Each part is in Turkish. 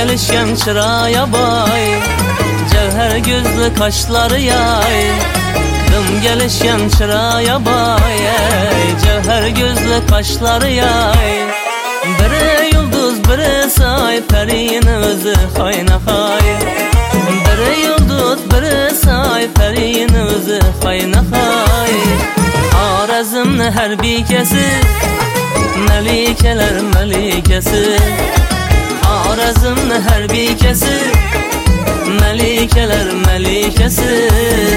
gelişken çıraya bay, cevher gözlü kaşları yay. Dım gelişken çıraya bay, cevher gözlü kaşları yay. Biri yıldız biri say, perinin özü hayna hay. Biri yıldız biri say, perinin özü hayna hay. Arazımın her bir kesi, melikeler melikesi. Arazımın her bir kesi, melikeler melikesi.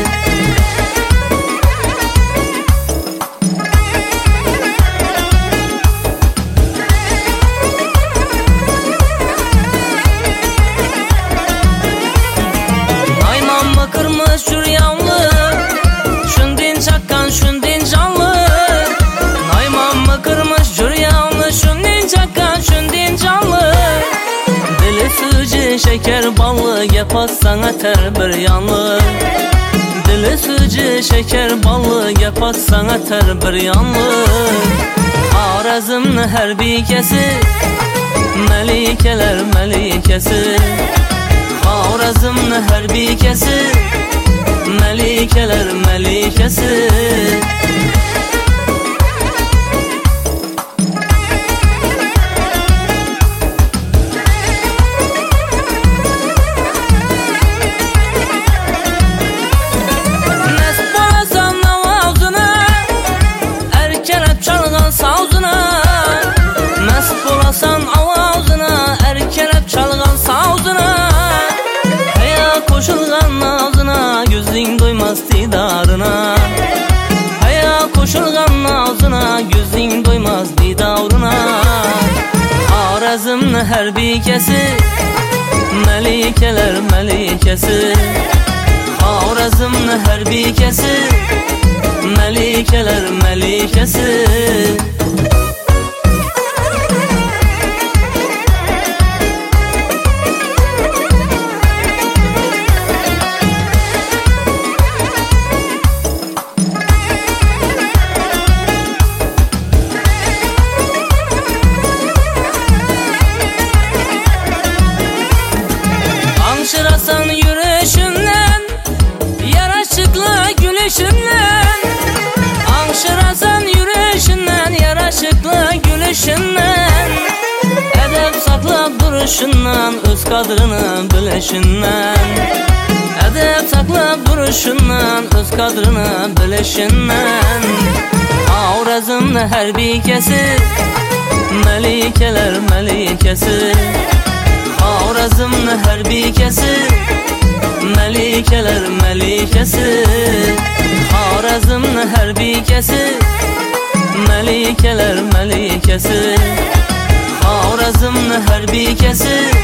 Naymamma kırmış jüryanlı, şundin çakkan şundin canlı. Naymamma kırmış jüryanlı, şundin çakkan şundin canlı. Dili sıcı şeker ballı, yapassan atar bir yanlı. Dili sıcı şeker ballı, yapassan atar bir yanlı. Arazımın her bir kesi, melikeler melikesi. Arazımın her bir kesi, melikeler melikesi. Koşulgan ağzına, gözün doymaz didarına. Haya koşulgan ağzına, gözün doymaz didarına. Arazımın her bir kesi, melikeler melikesi. Arazımın her bir kesi, melikeler melikesi. Anşırasan yürüyüşünden, yaraşıklı gülüşünden. Anşırasan yürüyüşünden, yaraşıklı gülüşünden. Edep saklap duruşundan, öz kadrını bilişinden. Edep saklap duruşundan, öz kadrını bilişinden. Arazımın her bir kesi, melikeler melikesi. Arazımın her bir kesi, melikeler melikesi. Arazımın her bir kesi, melikeler melikesi. Arazımın her bir kesi,